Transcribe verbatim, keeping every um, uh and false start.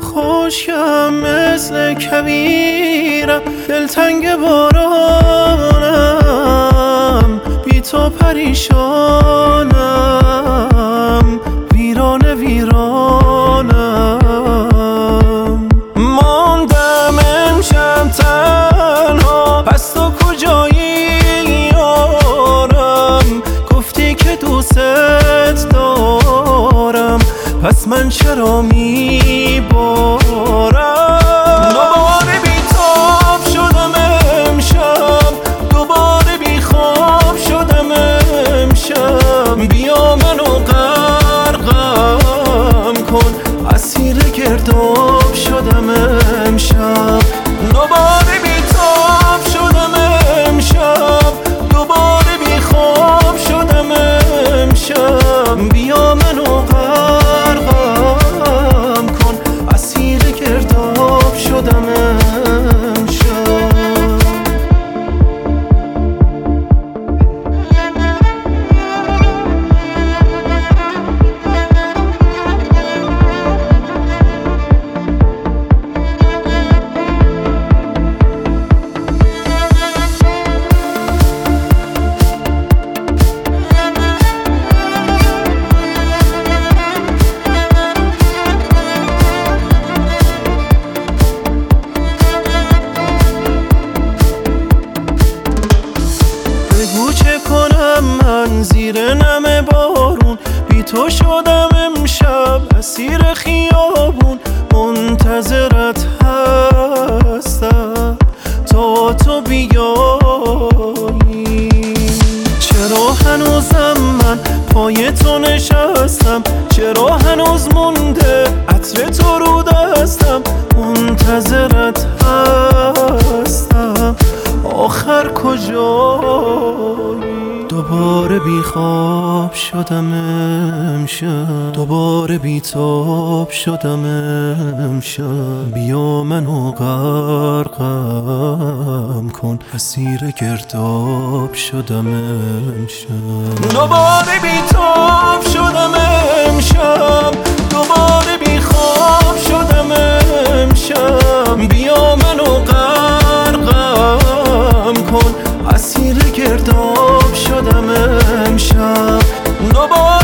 خشکم مثل کویرم، دلتنگ بارانم، بی تو پریشانم، ویرانه ویرانم. ماندم امشب تنها، پس تو کجایی یارم؟ گفتی که دوست دارم، پس من چرا میبارم؟ دوباره بی‌تاب شدم امشب، دوباره بی خواب شدم امشب. بیا منو غرقم کن، اسیر گرداب شدم امشب. دوباره بی‌تاب شدم امشب، دوباره بی خواب شدم امشب. بیا منو غرقم کن، اسیر گرداب شدم امشب. بگو چه کنم من زیر نم بارون، بی تو شدم امشب اسیر خیابون. منتظرت هستم تا تو بیایی. چرا هنوزم من پای تو نشستم؟ چرا هنوز مونده عطر تو رو دستم؟ منتظرت هستم، آخر کجایی؟ دوباره بی خواب شدم امشب، دوباره بی تاب شدم امشب. بیا منو غرقم کن، اسیر گرداب شدم امشب. دوباره بی تاب شدم امشب، دوباره بی خواب شدم امشب. بیا منو غرقم کن، اسیر گرداب شدم امشب. دوباره